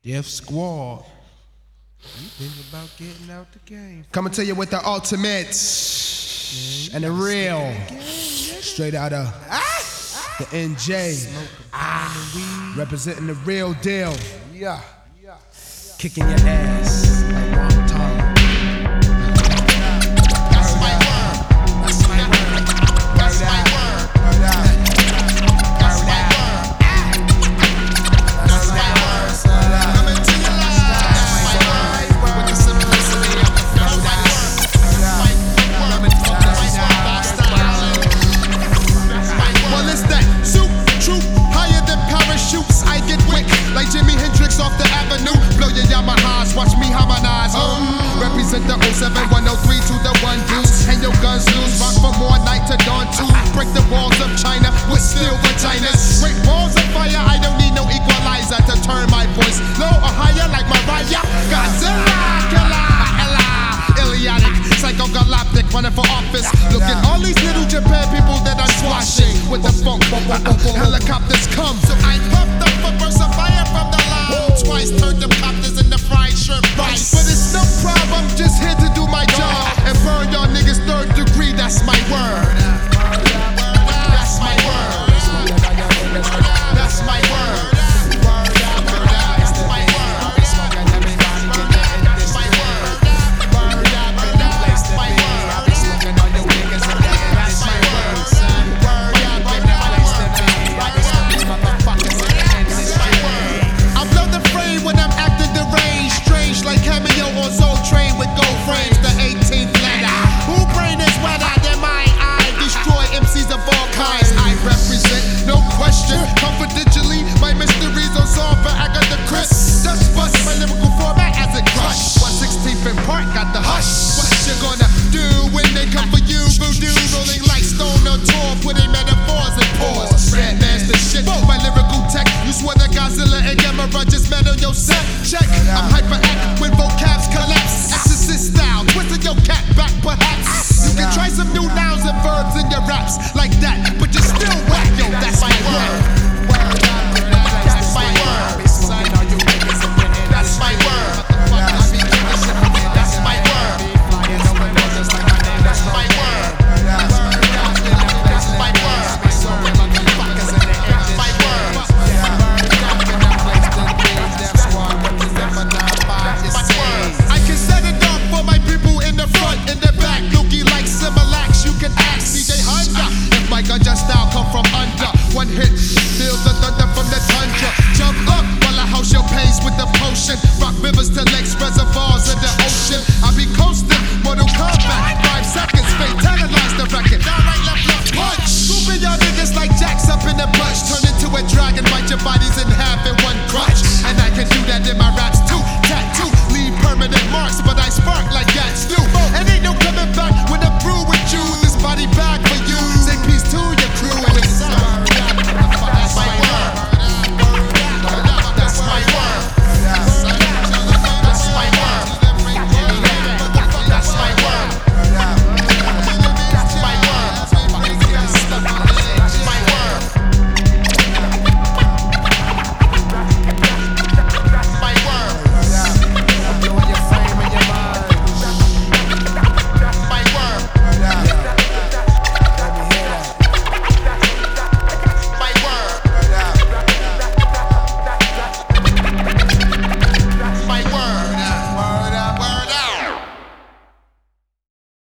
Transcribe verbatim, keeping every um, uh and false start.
Death Squad. You think about getting out the game. Coming to you with the ultimate and the real. Straight out of the N J. Ah, representing the real deal. Yeah. Kicking your ass like one time. That's my word. That's my word. That's my word. That's my word. That's my word. Coming to your life. That's my word. With the simplicity of the flow. That's my word. Well, it's that soup troop higher than parachutes. I get wick like Jimi Hendrix off the avenue. Blow your Yamahas, watch me harmonize. Um, represent the oh seven one oh three to the one deuce. And your guns loose, rock from more night to dawn too. Break the walls of China with steel vaginas. Break balls of fire, I don't need no equalizer to turn my voice low or higher like Mariah. Godzilla, killer, Ella, Iliadic, psychogalactic, running for office. Look at all these little Japan people that I'm squashing with the funk. Helicopters come, so I pumped up a burst of fire from the lounge. Twice turned them copters into fried shrimp rice. But it's no problem, just here to do my job and burn y'all niggas third degree. That's my word. That's my word. That's my word. Like cameo on Soul Train with gold frames, the eighteenth letter. Who brain is wetter than my eye? Destroy M Cs of all kinds. I represent, no question. Confidentially, my mysteries unsolved, but I got the crisp. Dust bust my lyrical format as it crush. one sixteenth in part got the hush. What you gonna do when they come for you? Voodoo rolling like stone on tour, putting metaphors in pause. Red master shit, my lyrical tech. You swear that Godzilla and Gamera just met on your set. Check, I'm hyper.